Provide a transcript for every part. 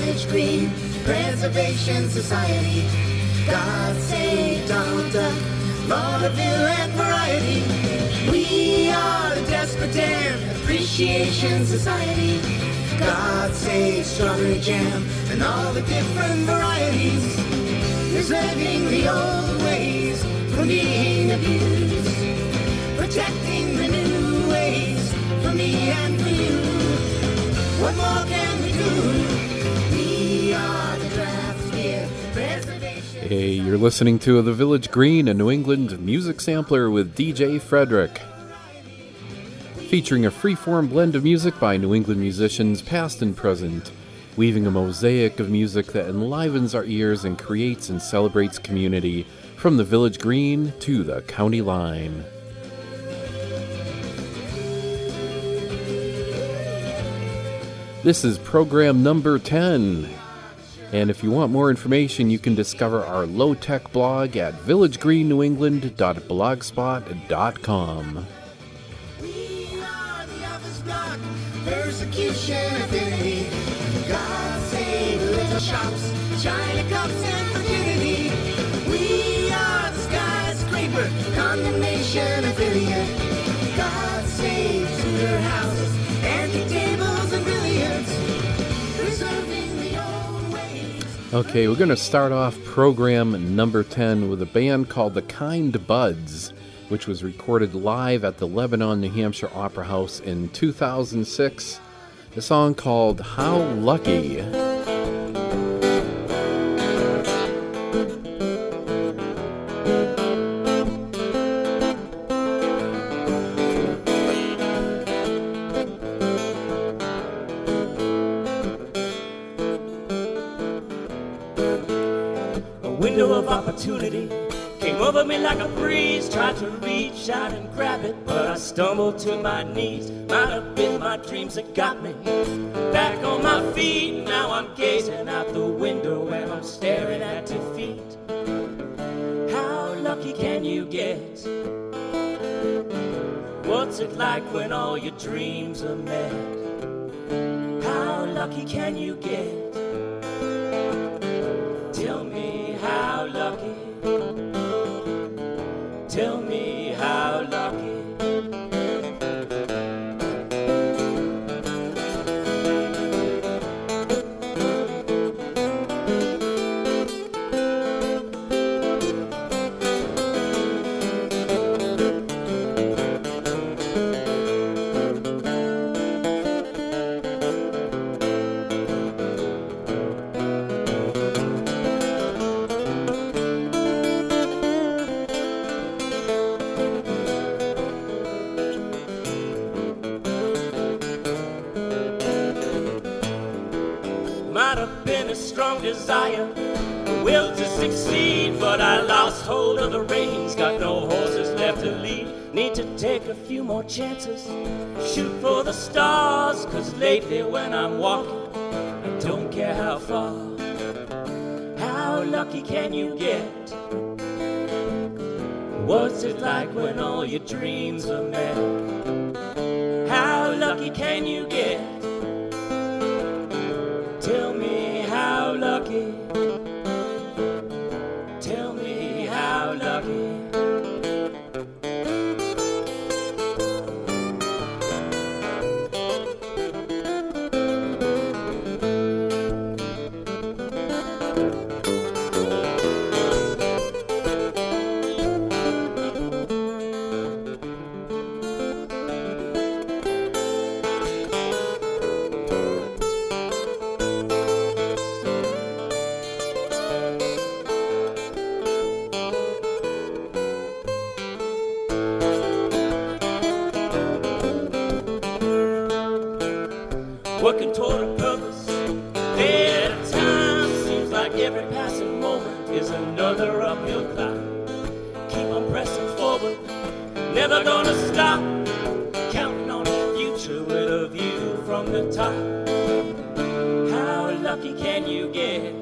Village Green Preservation Society. God save Donald Duck, vaudeville and variety. We are the Desperate Dan Appreciation Society. God save strawberry jam and all the different varieties. Preserving the old ways from being abused. Protecting the new ways for me and for you. What more can we do? We are the Draft Beer Preservation. Hey, you're listening to The Village Green, a New England music sampler with DJ Frederick. Featuring a free-form blend of music by New England musicians past and present, weaving a mosaic of music that enlivens our ears and creates and celebrates community from the Village Green to the county line. This is program number 10. And if you want more information, you can discover our low-tech blog at villagegreennew.blogspot.com. Persecution affinity. God save little shops, China cups and virginity. We are the skyscraper condemnation affiliate. God save Tudor houses, antique tables and billiards. Preserving the old ways. Okay, we're going to start off program number 10 with a band called the Kind Buds, which was recorded live at the Lebanon, New Hampshire Opera House in 2006. A song called How Lucky. A window of opportunity came over me like a breeze, tried to reach out and grab it, but I stumbled to my knees. Might have been my dreams that got me back on my feet. Now I'm gazing out the window and I'm staring at defeat. How lucky can you get? What's it like when all your dreams are met? How lucky can you get? Tell me how lucky. Tell me how lucky. Might have been a strong desire, a will to succeed, but I lost hold of the reins, got no horses left to lead. Need to take a few more chances, shoot for the stars, 'cause lately when I'm walking, I don't care how far. How lucky can you get? What's it like when all your dreams are met? How lucky can you get? Tell me how lucky. Tell me how lucky. Working toward a purpose, day at a time. Seems like every passing moment is another uphill climb. Keep on pressing forward, never gonna stop. Counting on a future with a view from the top. How lucky can you get?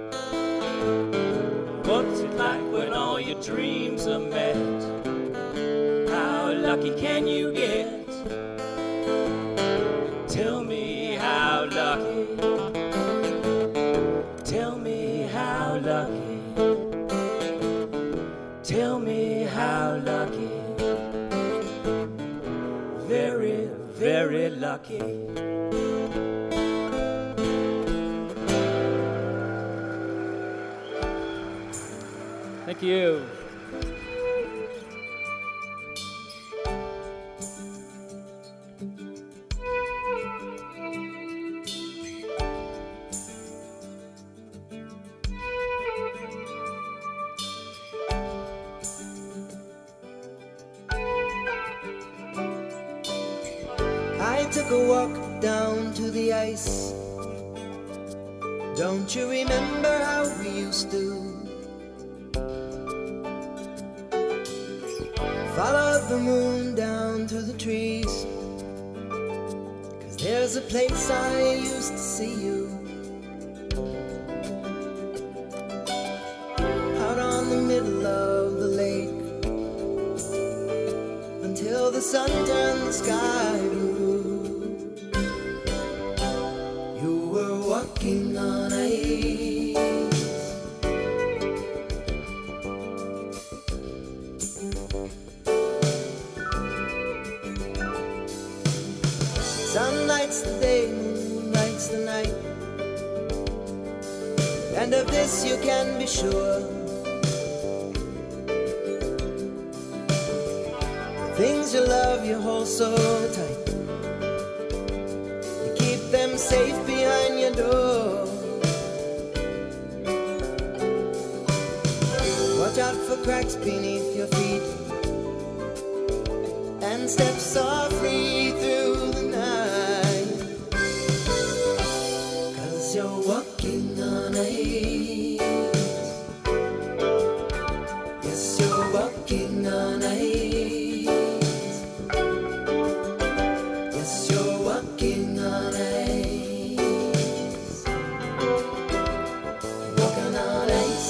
What's it like when all your dreams are met? How lucky can you get? Tell me how lucky. lucky. Thank you. I took a walk down to the ice. Don't you remember how we used to follow the moon down to the trees? 'Cause there's a place I used to see you, out on the middle of the lake, until the sun turned the sky blue. You were walking on ice. Sun lights the day, moon lights the night, and of this you can be sure. The things you love you hold so tight, you keep them safe behind your door. Watch out for cracks beneath your feet, and step softly through the night, 'cause you're walking on ice. Yes, you're walking on ice. Yes, you're walking on ice. Walking on ice.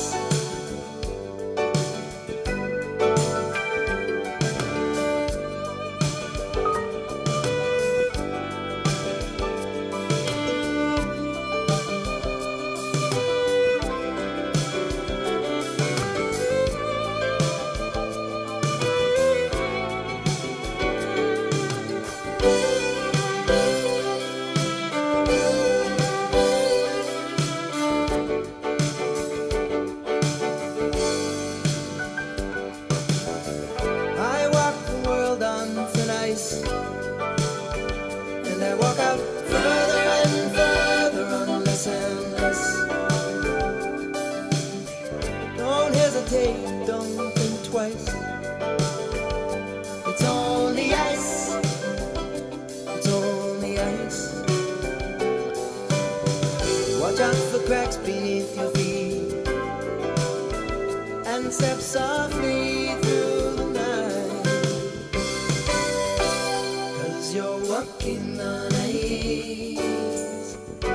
I walk the world on thin ice, and I walk out further and further on less and less. Don't hesitate, don't think twice. It's only ice. It's only ice. Watch out for cracks beneath your feet, and step softly through the night, 'cause you're walking on ice.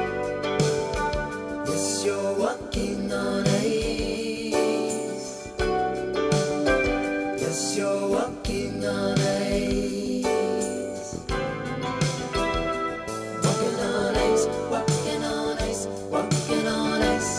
Yes, you're walking on ice. Yes, you're walking on ice. Walking on ice, walking on ice, walking on ice.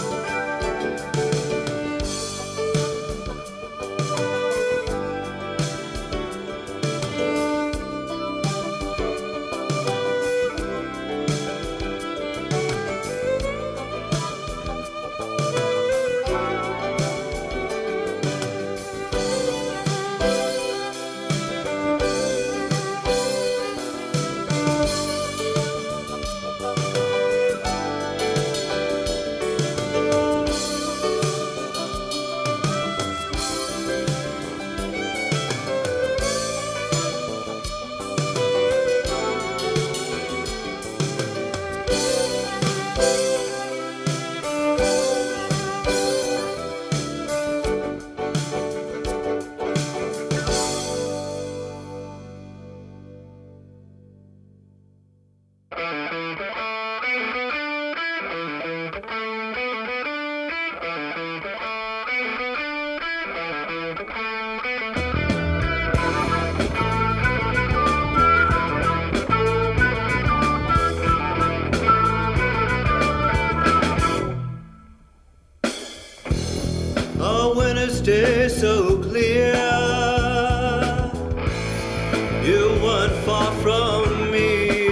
A winter's day so clear, you weren't far from me.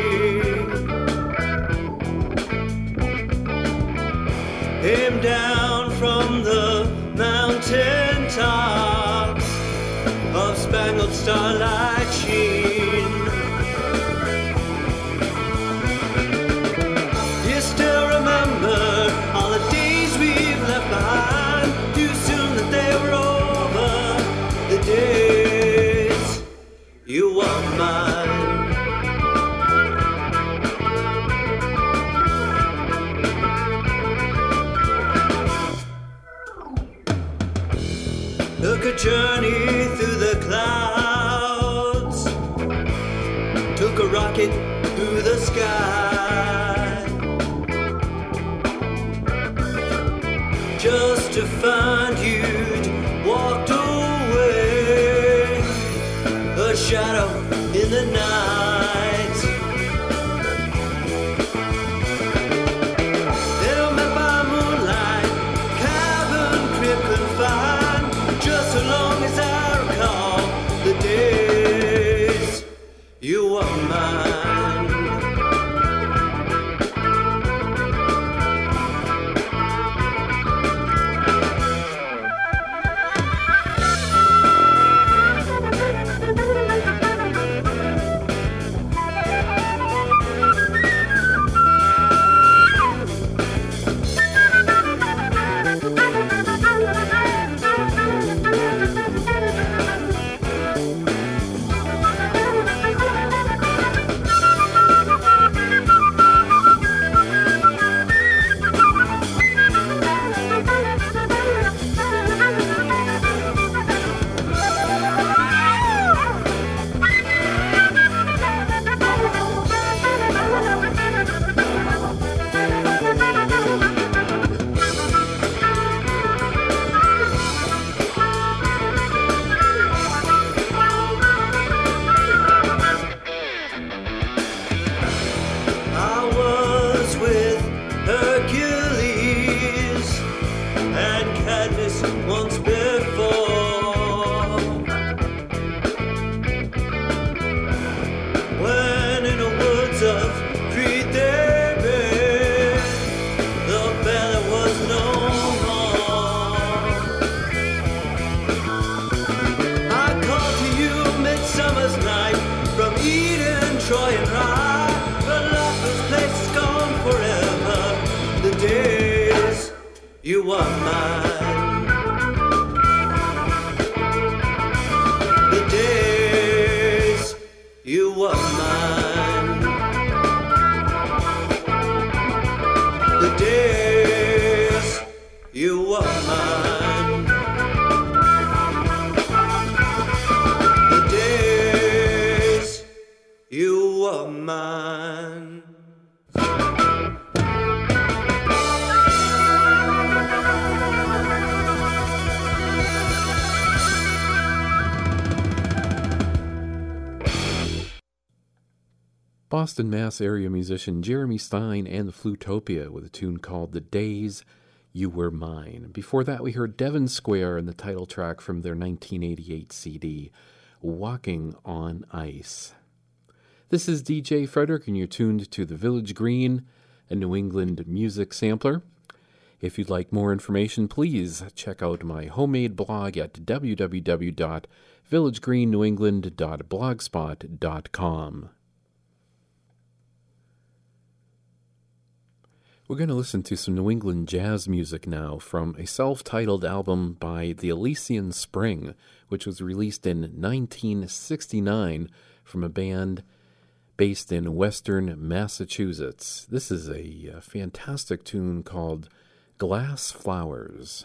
came down from the mountain tops of spangled starlight sheen. You still remember all the days we've left behind, too soon that they were over, the days you were mine. Took a journey through the clouds, took a rocket through the sky, just to find you'd walked away, a shadow in the night. Then I met by moonlight, cabin crib confined. Just so long as I recall the days you were mine. You were mine. The days you were mine. The days you were mine. The days you were mine. Boston, Mass. Area musician Jeremy Stein and the Flutopia with a tune called The Days You Were Mine. Before that, we heard Devon Square and the title track from their 1988 CD, Walking on Ice. This is DJ Frederick, and you're tuned to The Village Green, a New England music sampler. If you'd like more information, please check out my homemade blog at www.villagegreenNewEngland.blogspot.com. We're going to listen to some New England jazz music now from a self-titled album by the Elysian Spring, which was released in 1969 from a band based in Western Massachusetts. This is a fantastic tune called Glass Flowers.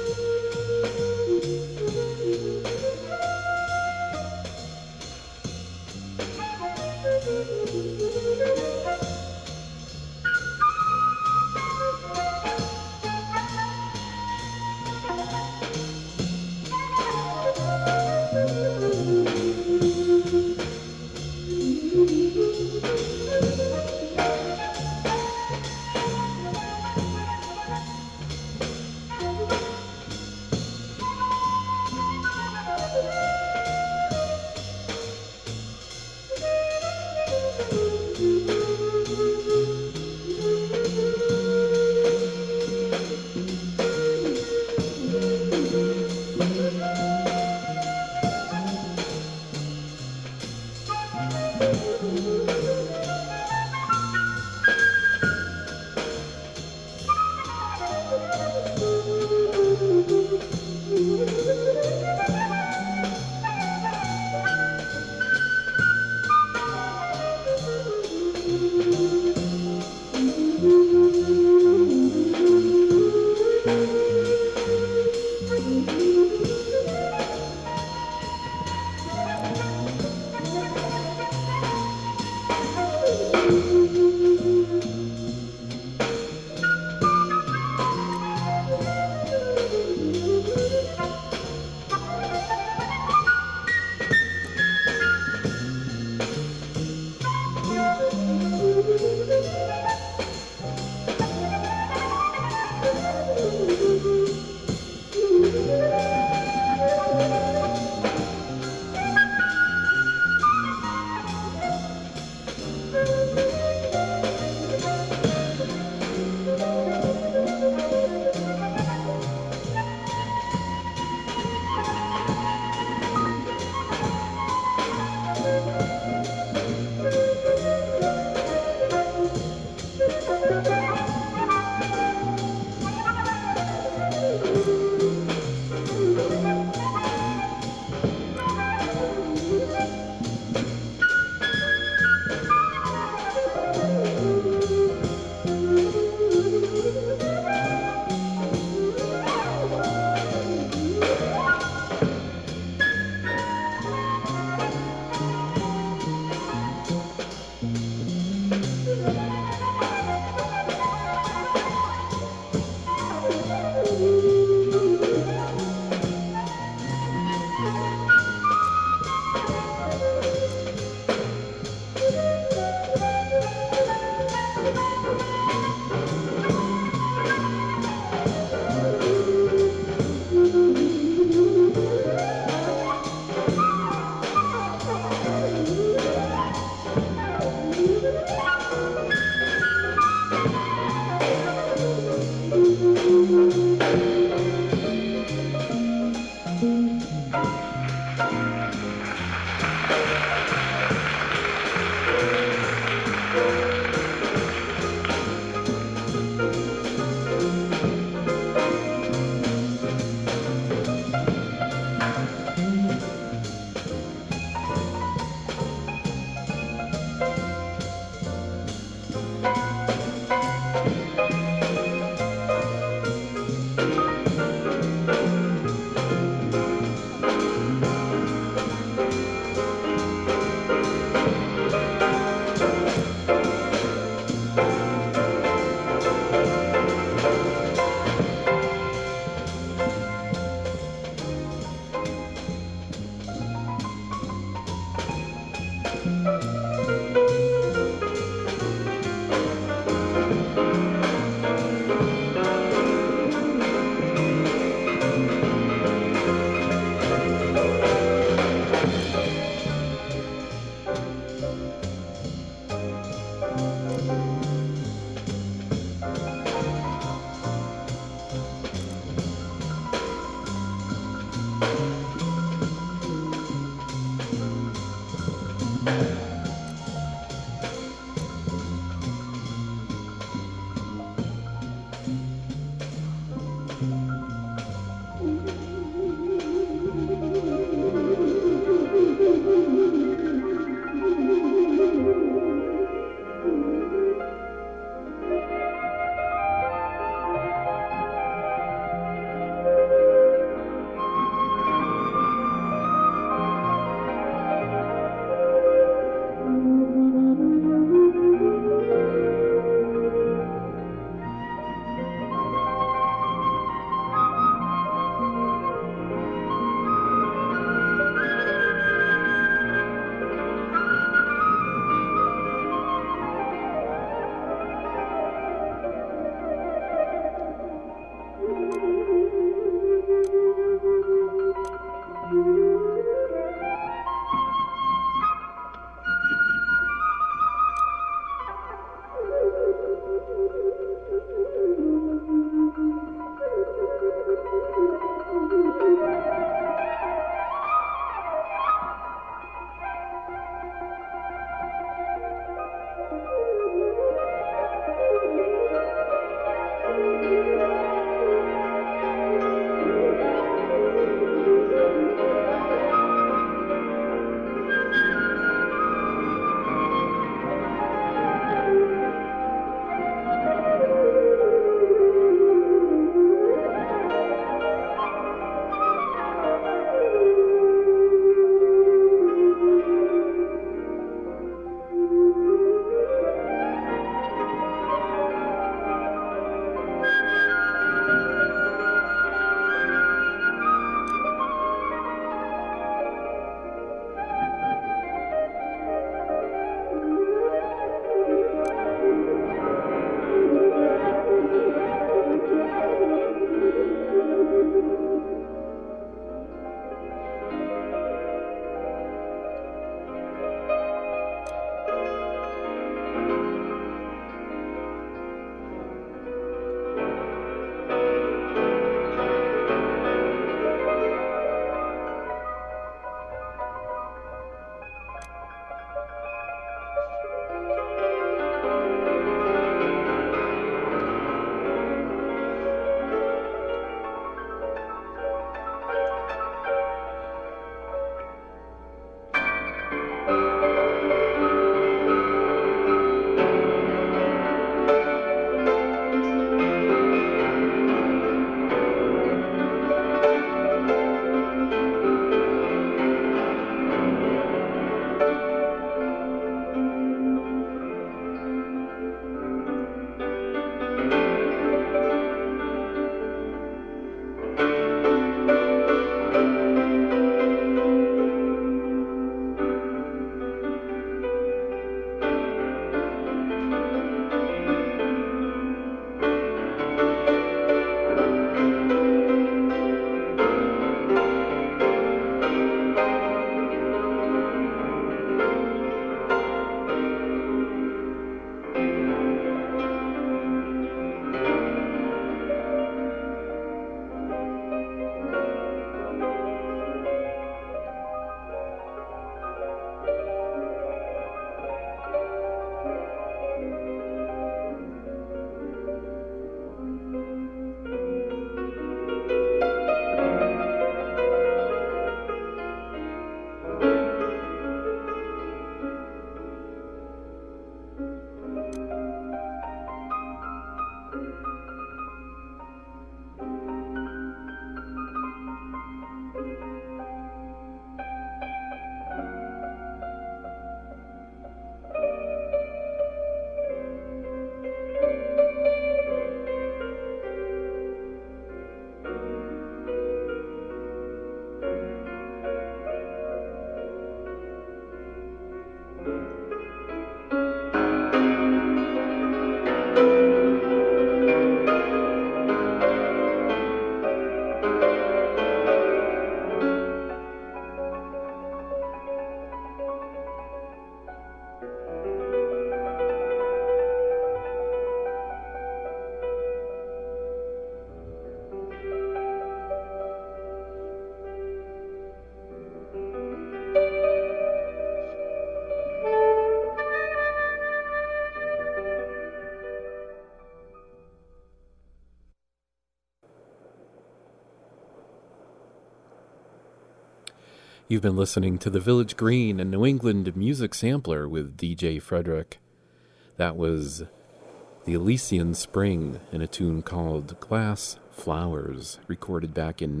You've been listening to The Village Green, a New England music sampler with DJ Frederick. That was The Elysian Spring in a tune called Glass Flowers, recorded back in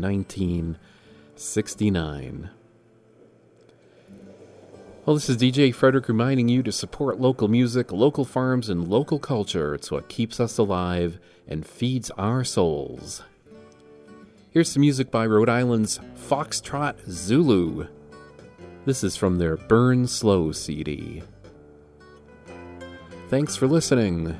1969. Well, this is DJ Frederick reminding you to support local music, local farms, and local culture. It's what keeps us alive and feeds our souls. Here's some music by Rhode Island's Foxtrot Zulu. This is from their Burn Slow CD. Thanks for listening.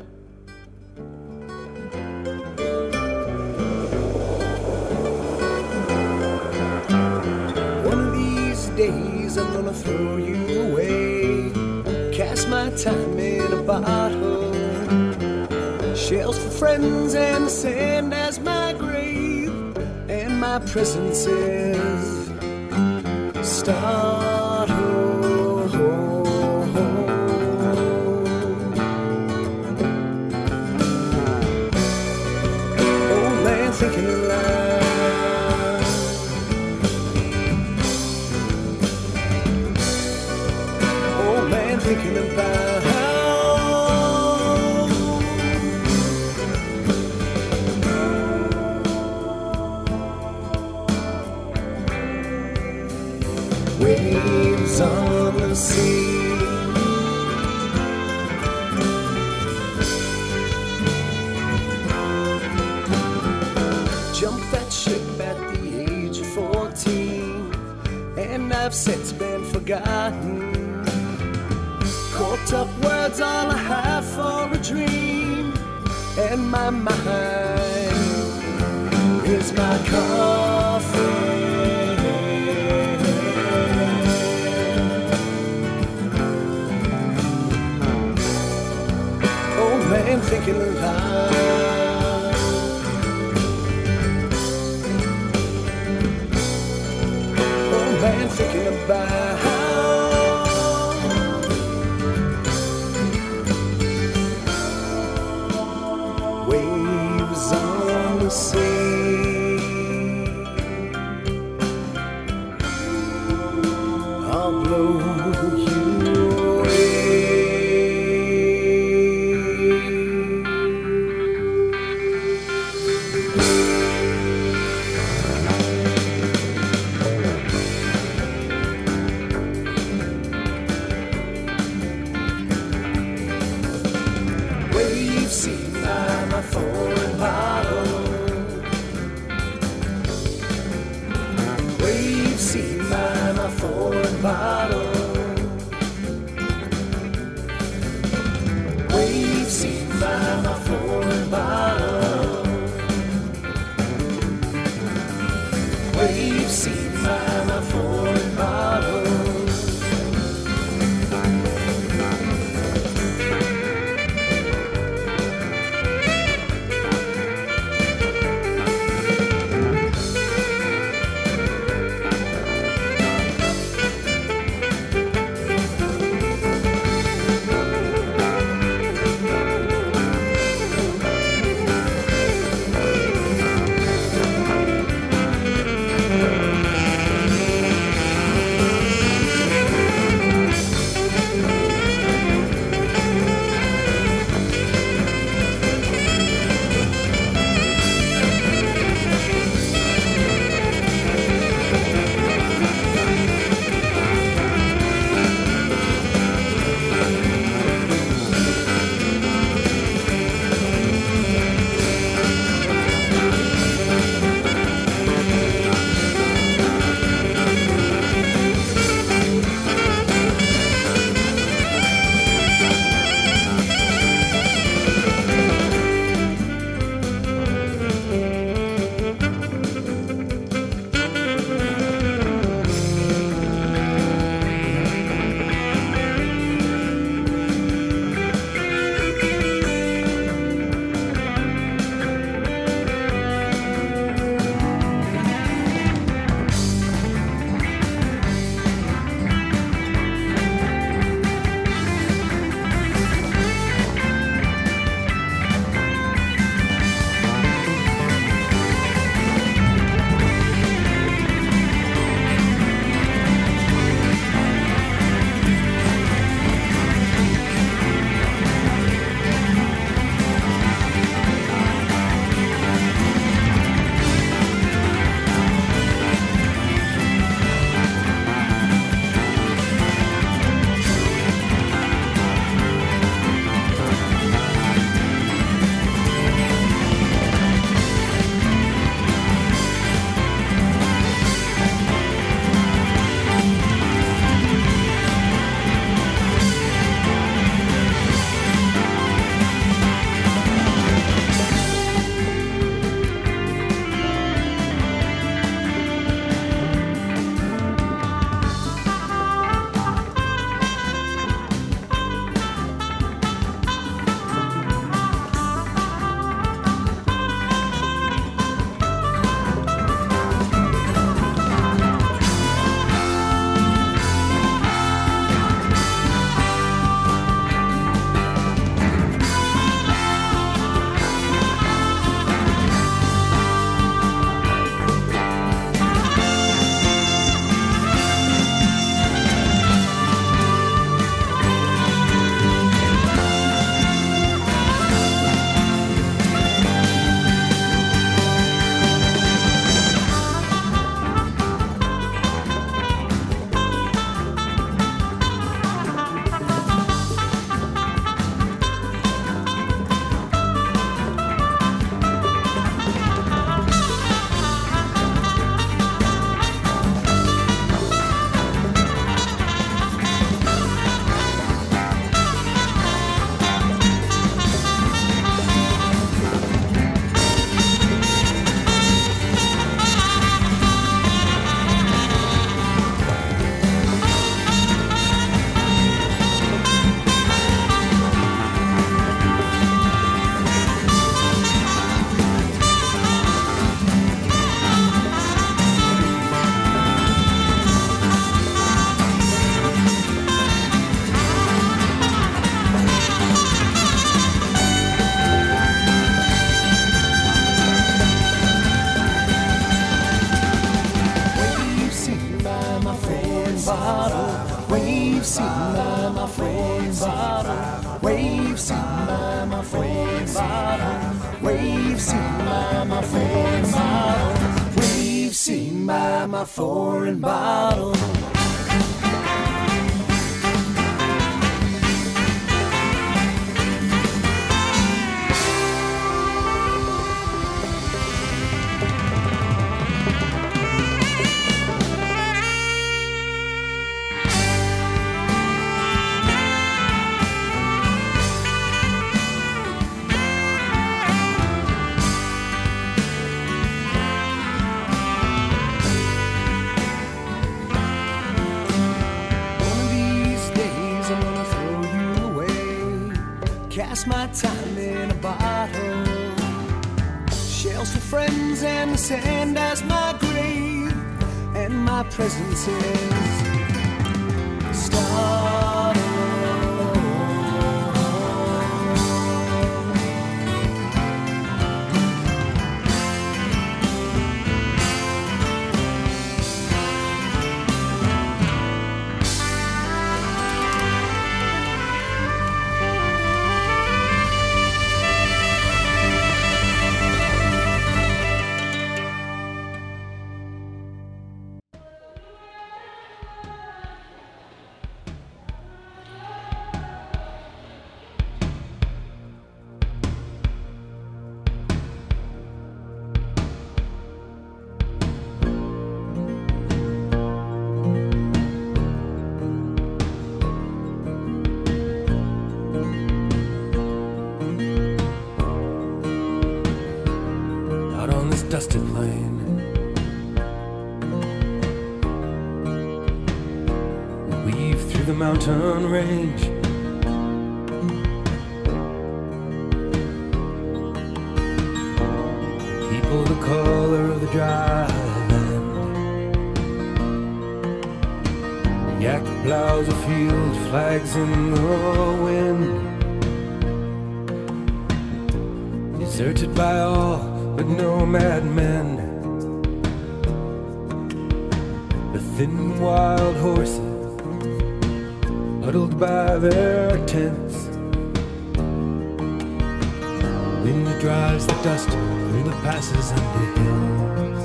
One of these days I'm gonna throw you away, cast my time in a bottle, shells for friends and the sand as my grave, and my presence is start home. Old man thinking aloud, old man thinking about waves on the sea. Jumped that ship at the age of 14, and I've since been forgotten. Caught up words all I have for a dream, and my mind is my coffin. Man thinking aloud, oh man thinking about waves on the sea. I'll blow you away. Bottle. bottle. Wave seat my foreign bottle. Wave seat my foreign bottle. Wave seat my foreign bottle. Wave seat my foreign bottle. Cast my time in a bottle. Shells for friends and the sand as my grave. And my presence is startled. Dusty plain, weave through the mountain range. People the color of the dry land. Yak plows a field, flags in the wind. Deserted by all but no madmen. The thin wild horses huddled by their tents. Wind drives the dust through the passes and the hills.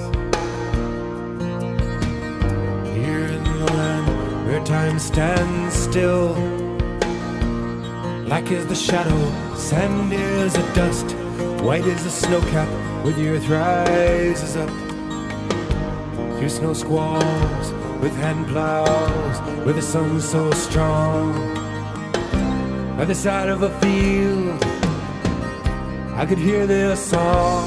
Here in the land where time stands still, black is the shadow, sand is the dust, white is the snowcap where the earth rises up. Through snow squalls with hand plows, where the sun's so strong. By the side of a field, I could hear their song.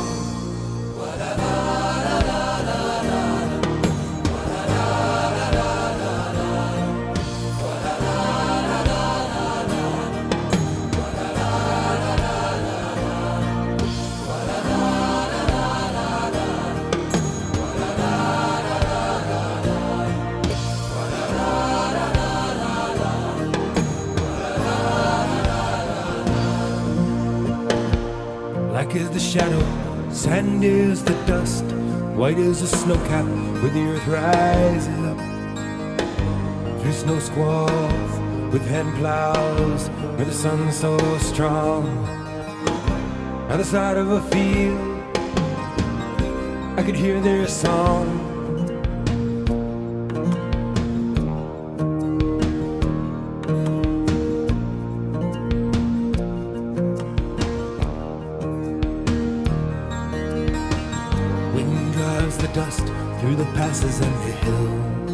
Black is the shadow, sand is the dust, white is the snowcap where the earth rises up. Through snow squalls with hand plows, where the sun's so strong. By the side of a field, I could hear their song. The dust through the passes and the hills.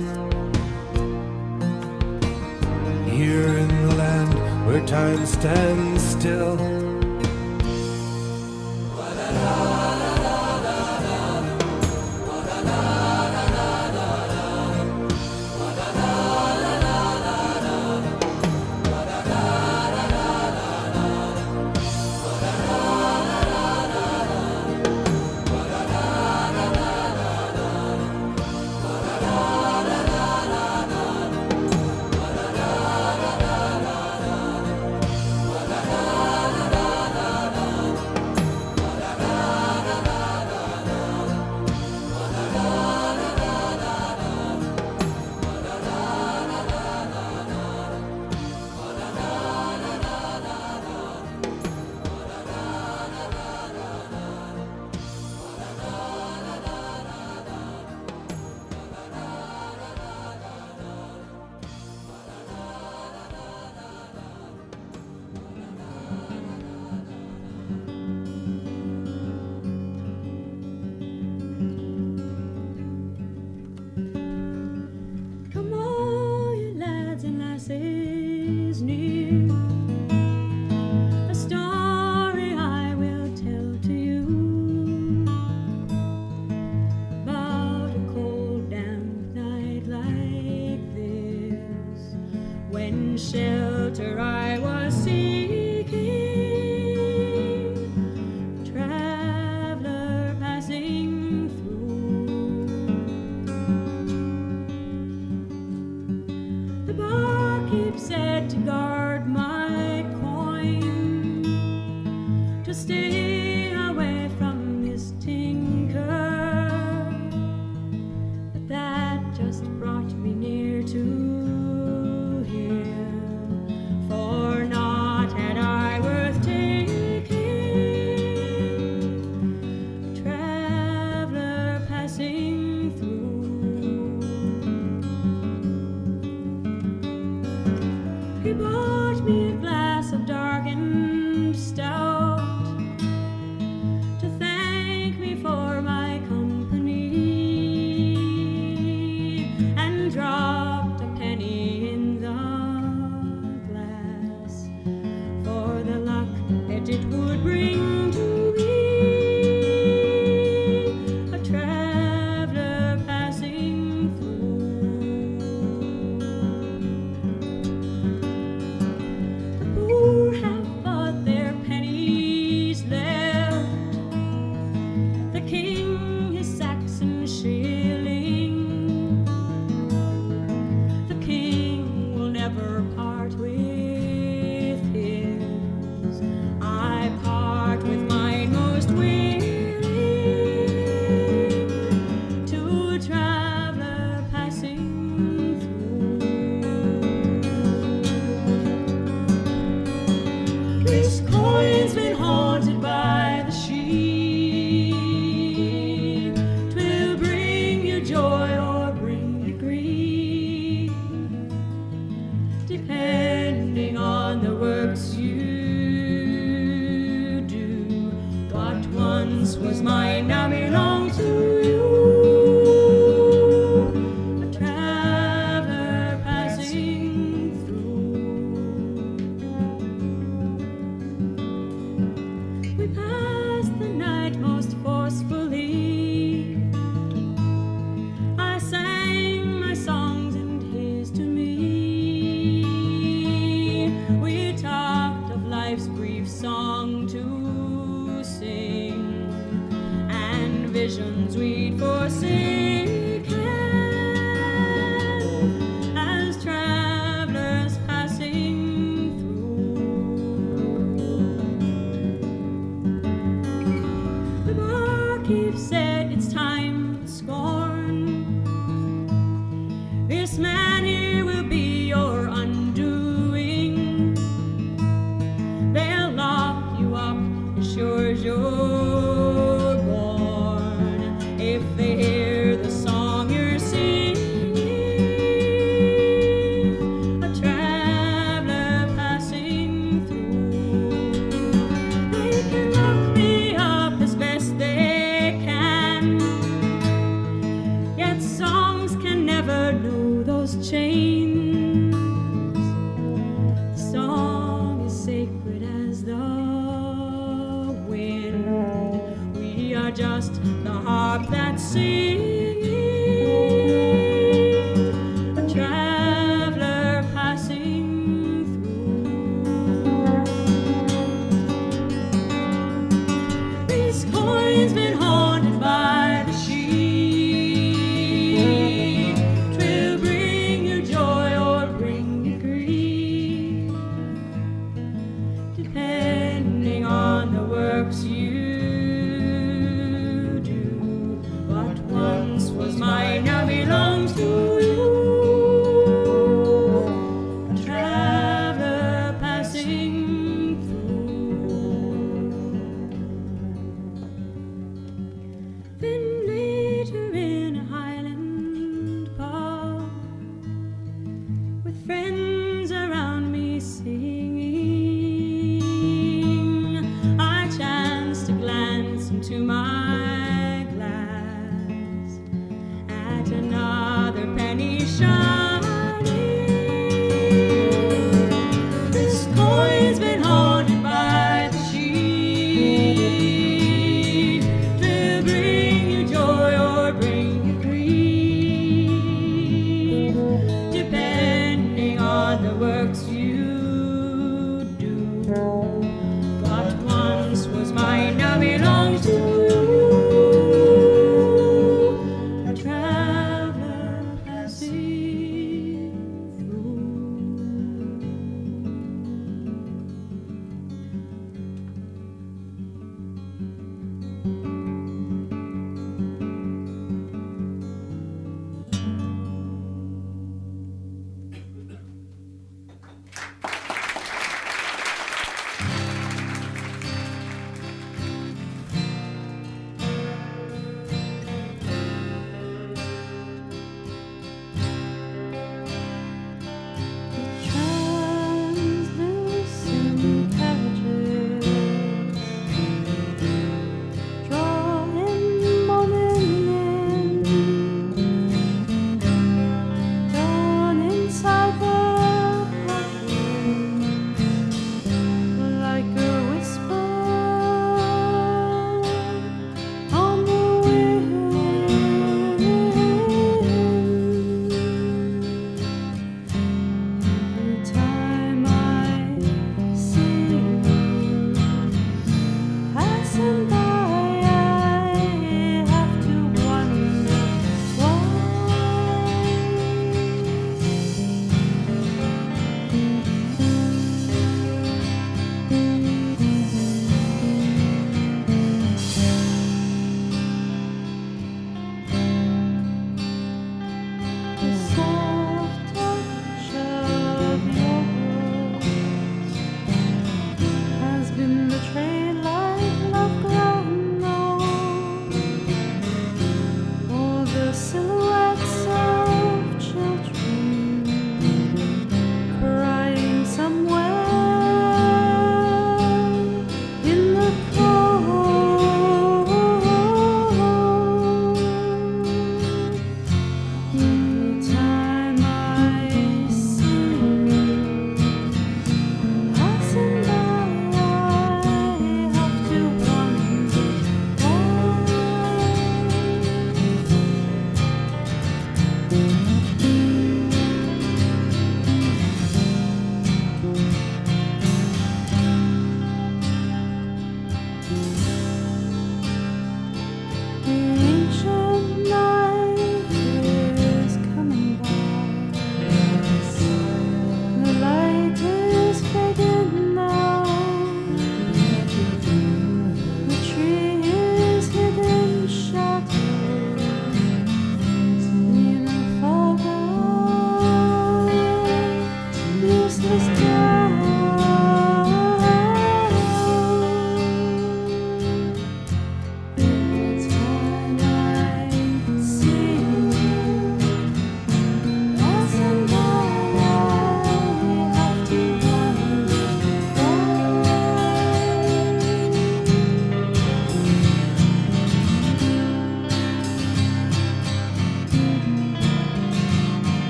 Here in the land where time stands still, when shelter I was seeking, a traveler passing through. The barkeep said to guard my coin, to stay away from his tinker, but that just brought me near to him, for not had I worth taking, a traveler passing through. He bought me a glass of darkened stout to thank me for my company, and dropped a penny in the glass for the luck that it would bring to me, a traveler passing through. The poor have but their pennies left, the king his Saxon shilling. The king will never part with his. I part with mine most willing, to a traveler passing through. This coin's been haunted by the sheep. 'Twill bring you joy or bring you grief, depending on the works you do. What once was mine now belongs to you, a traveler passing through. We passed the night most forcefully. I sang my songs and his to me. We talked of life's brief song to sing, and visions we'd forsaken, as travelers passing through. The barkeep said it's time to scorn. This man here will be your undoing. They'll lock you up as sure as you're born, if they hear the song you're singing, a traveler passing through. They can lock me up as best they can, yet songs can never know those chains. The song is sacred as the wind. We are just the harp that's singing, a traveler passing through. This coin's been haunted by the sheep. 'Twill bring you joy or bring you grief, depending on the works you do. What once was mine now belongs to you, a traveler passing through. Then later in a Highland pub, with friends around me singing, I chanced to glance into my glass at another penny shining. This coin's been haunted by the sheep. 'Twill bring you joy or bring you grief, depending on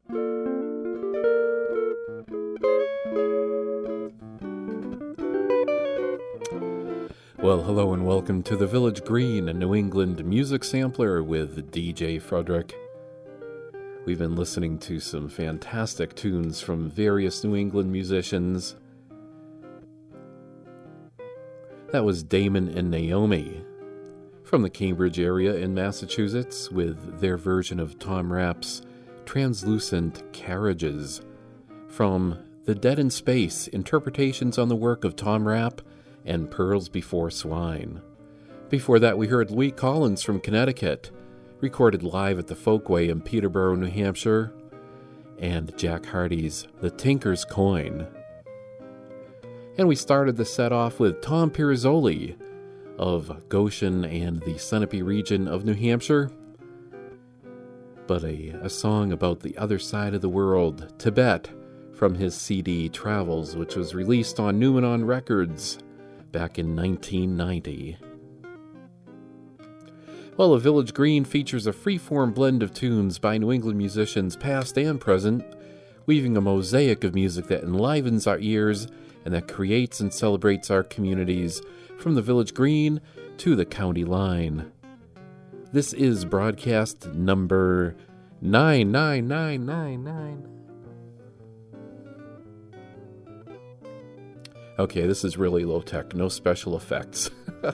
Well, hello and welcome to the Village Green, a New England music sampler with DJ Frederick. We've been listening to some fantastic tunes from various New England musicians. That was Damon and Naomi from the Cambridge area in Massachusetts with their version of Tom Rapp's Translucent Carriages from The Dead in Space, interpretations on the work of Tom Rapp and Pearls Before Swine. Before that, we heard Louis Collins from Connecticut, recorded live at the Folkway in Peterborough, New Hampshire, and Jack Hardy's The Tinker's Coin. And we started the set off with Tom Pirozzoli of Goshen and the Sunapee region of New Hampshire, but a song about the other side of the world, Tibet, from his CD Travels, which was released on Numenon Records back in 1990. Well, A Village Green features a free-form blend of tunes by New England musicians past and present, weaving a mosaic of music that enlivens our ears and that creates and celebrates our communities from the Village Green to the county line. This is broadcast number 99999. Okay, this is really low tech, no special effects.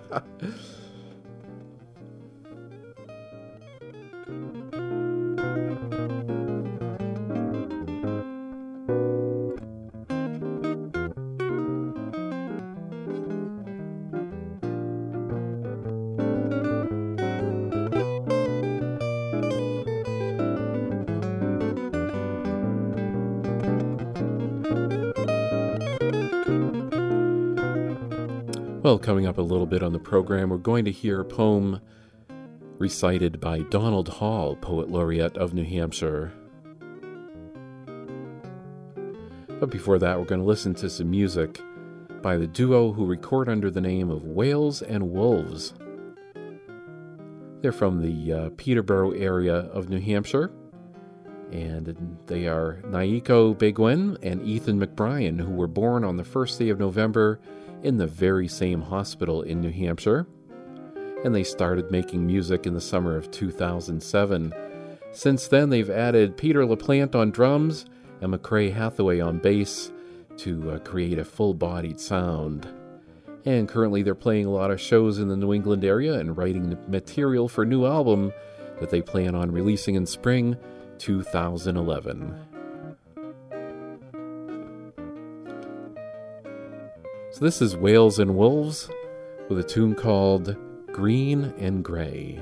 Well, coming up a little bit on the program, we're going to hear a poem recited by Donald Hall, Poet Laureate of New Hampshire. But before that, we're going to listen to some music by the duo who record under the name of Whales and Wolves. They're from the Peterborough area of New Hampshire, and they are Naiko Beguen and Ethan McBrien, who were born on the first day of November in the very same hospital in New Hampshire, and they started making music in the summer of 2007. Since then, they've added Peter LaPlante on drums and McCrae Hathaway on bass to create a full-bodied sound. And currently they're playing a lot of shows in the New England area and writing material for a new album that they plan on releasing in spring 2011. So this is Whales and Wolves with a tune called Green and Gray.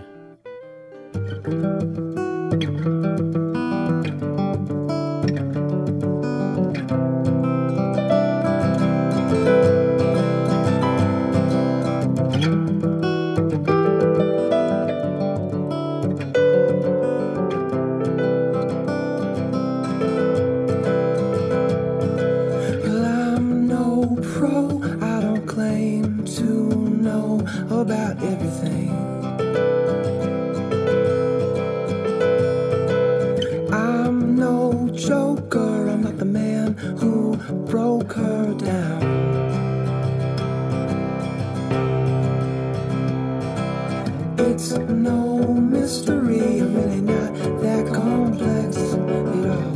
About everything. I'm no joker, I'm not the man who broke her down. It's no mystery, I'm really not that complex at all.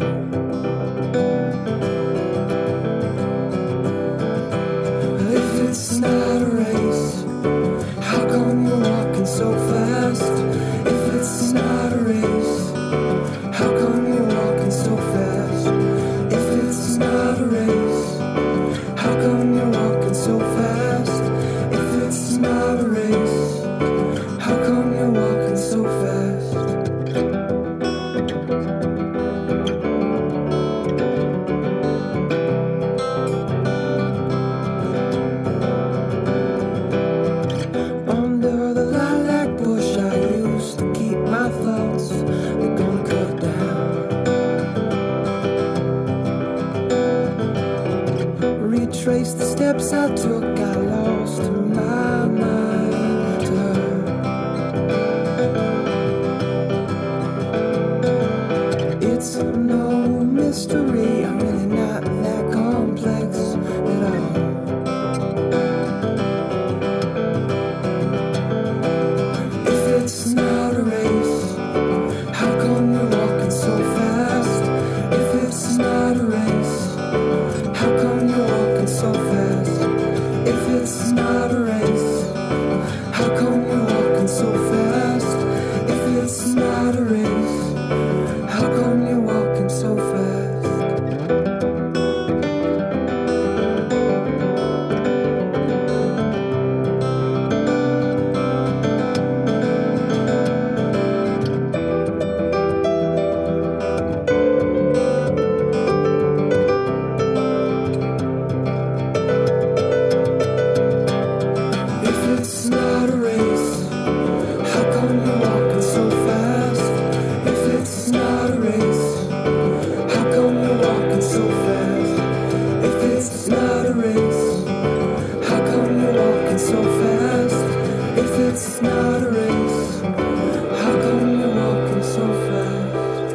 If it's not a race, how come you're walking so fast? If it's not a race, how come you're walking so fast? If it's not a race, how come you're walking so fast? If it's not a race, how come you're walking so fast? Trace the steps I took, I lost my mind to her. It's no This is not a race. How come you're walking so fast?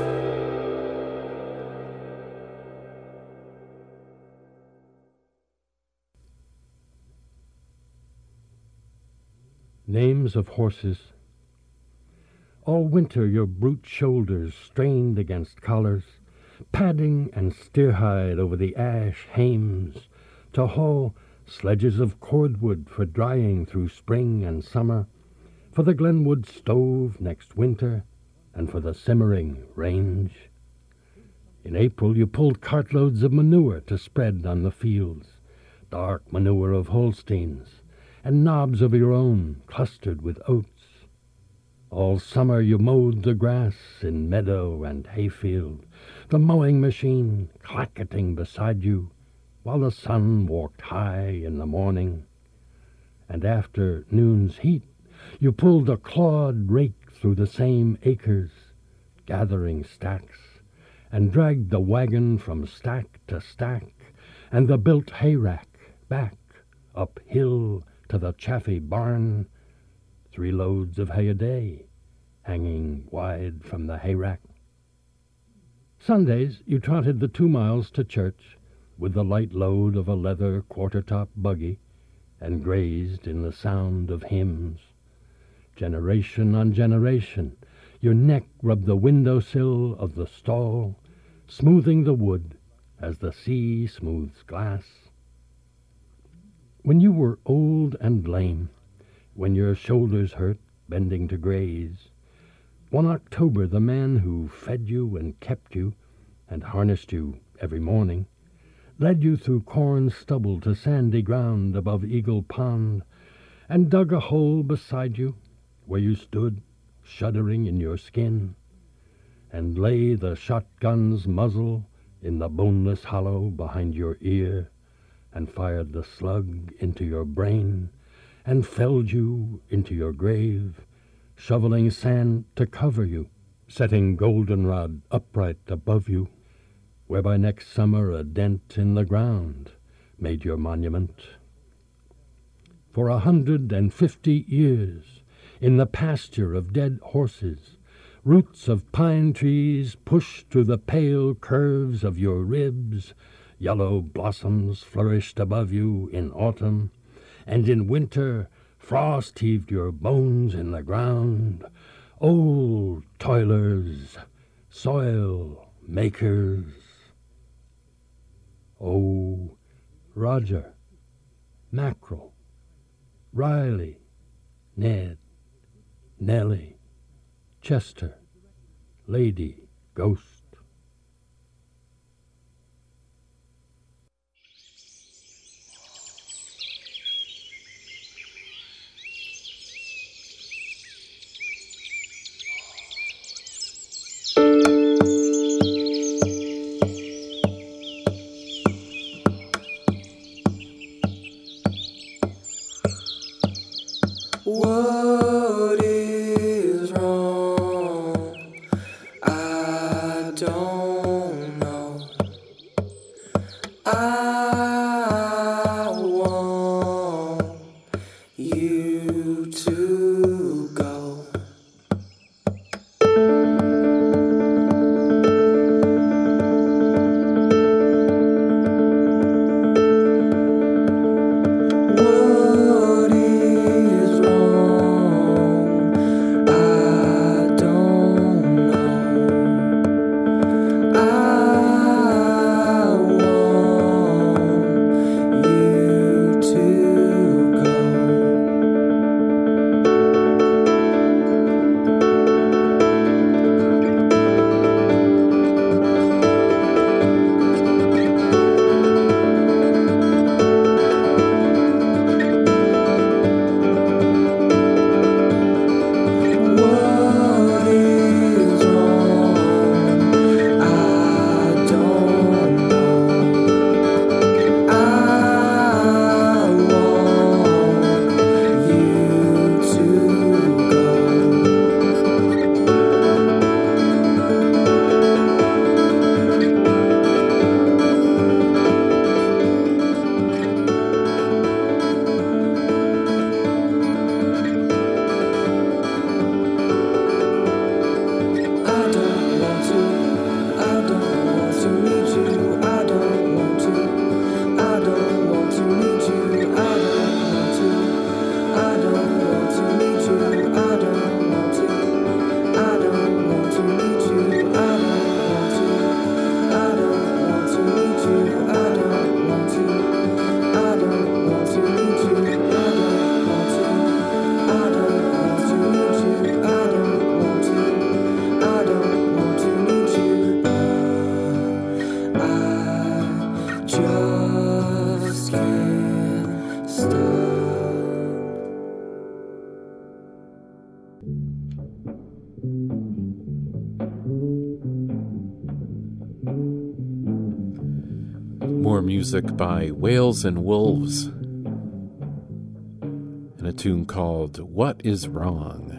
Names of horses. All winter your brute shoulders strained against collars, padding and steer-hide over the ash hames to haul sledges of cordwood for drying through spring and summer, for the Glenwood stove next winter, and for the simmering range. In April you pulled cartloads of manure to spread on the fields, dark manure of Holsteins, and knobs of your own clustered with oats. All summer you mowed the grass in meadow and hayfield, the mowing machine clacketing beside you, while the sun walked high in the morning. And after noon's heat, you pulled a clawed rake through the same acres, gathering stacks, and dragged the wagon from stack to stack, and the built hayrack back uphill to the chaffy barn, 3 loads of hay a day, hanging wide from the hayrack. Sundays you trotted the 2 miles to church with the light load of a leather quarter-top buggy, and grazed in the sound of hymns. Generation on generation, your neck rubbed the windowsill of the stall, smoothing the wood as the sea smooths glass. When you were old and lame, when your shoulders hurt bending to graze, one October the man who fed you and kept you and harnessed you every morning led you through corn stubble to sandy ground above Eagle Pond, and dug a hole beside you where you stood shuddering in your skin, and lay the shotgun's muzzle in the boneless hollow behind your ear, and fired the slug into your brain, and felled you into your grave, shoveling sand to cover you, setting goldenrod upright above you, whereby next summer a dent in the ground made your monument. For 150 years, in the pasture of dead horses, roots of pine trees pushed through the pale curves of your ribs, yellow blossoms flourished above you in autumn, and in winter frost heaved your bones in the ground. Old toilers, soil makers. Oh, Roger, Mackerel, Riley, Ned, Nellie, Chester, Lady, Ghost. What is wrong? I don't know. I want you to go. What is wrong? music by Whales and Wolves and a tune called What Is Wrong.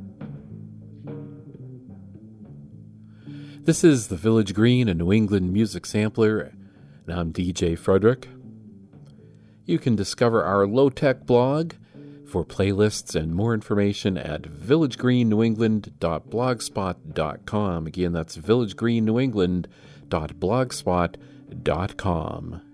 This is the Village Green, a New England music sampler, and I'm DJ Frederick. You can discover our low-tech blog for playlists and more information at villagegreennewengland.blogspot.com. Again, that's villagegreennewengland.blogspot.com.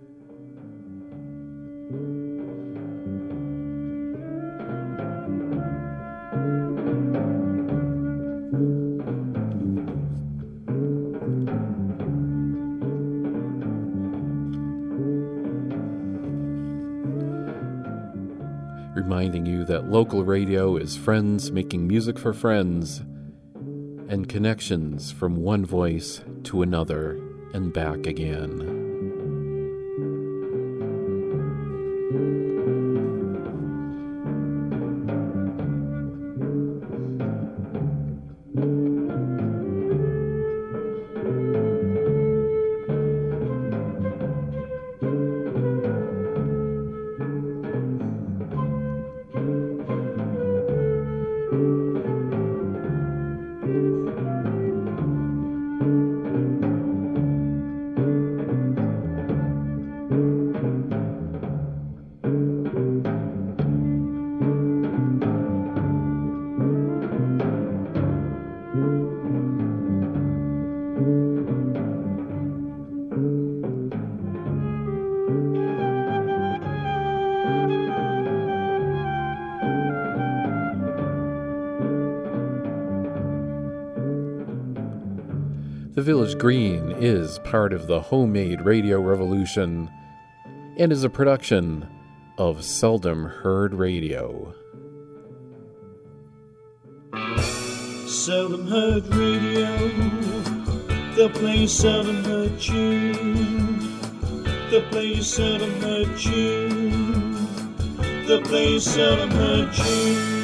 Reminding you that local radio is friends making music for friends and connections from one voice to another and back again. The Village Green is part of the homemade radio revolution and is a production of Seldom Heard Radio. Seldom Heard Radio, the place seldom heard tune, the place seldom heard tune, the place seldom heard tune.